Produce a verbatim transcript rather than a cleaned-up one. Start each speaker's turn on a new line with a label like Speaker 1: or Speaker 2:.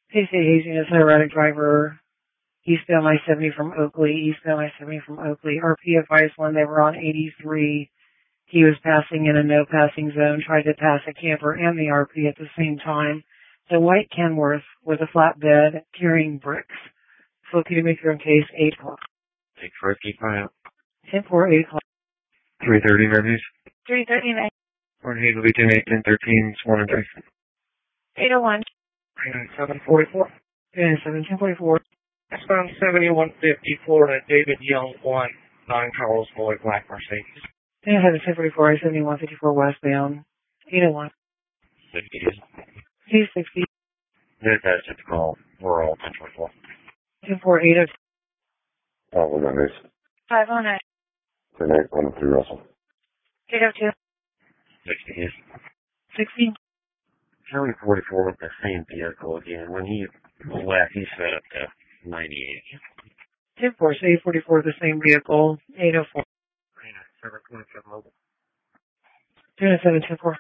Speaker 1: Hey, say haziness, erratic driver, eastbound I seventy from Oakley, eastbound I seventy from Oakley. R P advised when they were on eighty-three. He was passing in a no passing zone, tried to pass a camper and the R P at the same time. The white Kenworth with a flatbed carrying bricks. Located to make your own case, eight o'clock.
Speaker 2: Take first, keep eye out.
Speaker 1: ten four, eight o'clock.
Speaker 2: three thirty, revenues.
Speaker 1: three thirty, nine.
Speaker 2: Or Hazel, ten, eight, ten, thirteen, one and three.
Speaker 1: eight oh one.
Speaker 2: three nine seven, forty-four.
Speaker 1: three nine seven, ten forty-four.
Speaker 2: Westbound seventy-one fifty, Florida, David Young, one, nine Carlos Boyd, Black Mercedes.
Speaker 1: three nine seven, ten forty-four, I seventy-one fifty-four westbound, eight oh one.
Speaker 2: sixty.
Speaker 1: two sixty.
Speaker 2: This is just call. We're all ten forty-four.
Speaker 1: ten four, eight oh two.
Speaker 2: Oh, we're going to
Speaker 1: five oh nine.
Speaker 2: ten eight, one three, Russell.
Speaker 1: eight oh two.
Speaker 2: sixty.
Speaker 1: sixty.
Speaker 2: County forty-four with the same vehicle again. When he left, he set up to ninety-eight.
Speaker 1: ten four, so eight forty-four, the same vehicle, eight oh four.
Speaker 2: three nine seven, twenty-seven mobile.
Speaker 1: three nine seven, ten four.